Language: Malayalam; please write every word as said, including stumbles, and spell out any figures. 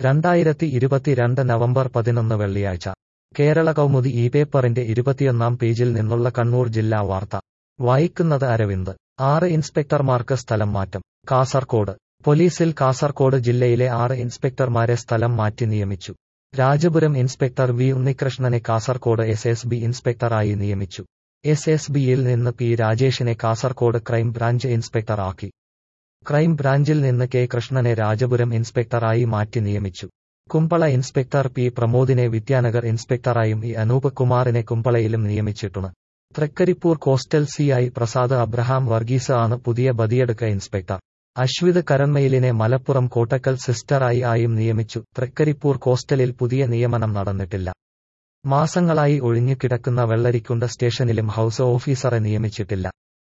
രണ്ടായിരത്തി ഇരുപത്തിരണ്ട് നവംബർ പതിനൊന്ന് വെള്ളിയാഴ്ച കേരള കൗമുദി ഈ പേപ്പറിന്റെ ഇരുപത്തിയൊന്നാം പേജിൽ നിന്നുള്ള കണ്ണൂർ ജില്ലാ വാർത്ത വായിക്കുന്നത് അരവിന്ദ്. ആറ് ഇൻസ്പെക്ടർമാർക്ക് സ്ഥലം മാറ്റം. കാസർകോട് പോലീസിൽ കാസർകോട് ജില്ലയിലെ ആറ് ഇൻസ്പെക്ടർമാരെ സ്ഥലം മാറ്റി നിയമിച്ചു. രാജപുരം ഇൻസ്പെക്ടർ വി ഉണ്ണികൃഷ്ണനെ കാസർകോട് എസ് എസ് ബി ഇൻസ്പെക്ടറായി നിയമിച്ചു. എസ് എസ് ബിയിൽ നിന്ന് പി രാജേഷിനെ കാസർകോട് ക്രൈം ബ്രാഞ്ച് ഇൻസ്പെക്ടർ ആക്കി. ക്രൈം ബ്രാഞ്ചിൽ നിന്ന് കെ കൃഷ്ണനെ രാജപുരം ഇൻസ്പെക്ടറായി മാറ്റി നിയമിച്ചു. കുമ്പള ഇൻസ്പെക്ടർ പി പ്രമോദിനെ വിദ്യാനഗർ ഇൻസ്പെക്ടറായും ഇ അനൂപ് കുമാറിനെ കുമ്പളയിലും നിയമിച്ചിട്ടുണ്ട്. Trikaripur coastal C I Prasad Abraham Varghese ആണ് പുതിയ ബദിയടുക്ക ഇൻസ്പെക്ടർ. അശ്വിത് കരൺമയിലിനെ മലപ്പുറം കോട്ടക്കൽ സിസ്റ്ററായി ആയും നിയമിച്ചു. തൃക്കരിപ്പൂർ കോസ്റ്റലിൽ പുതിയ നിയമനം നടന്നിട്ടില്ല. മാസങ്ങളായി ഒഴിഞ്ഞുകിടക്കുന്ന വെള്ളരിക്കുണ്ട് സ്റ്റേഷനിലും ഹൌസ് ഓഫീസറെ നിയമിച്ചിട്ടില്ല.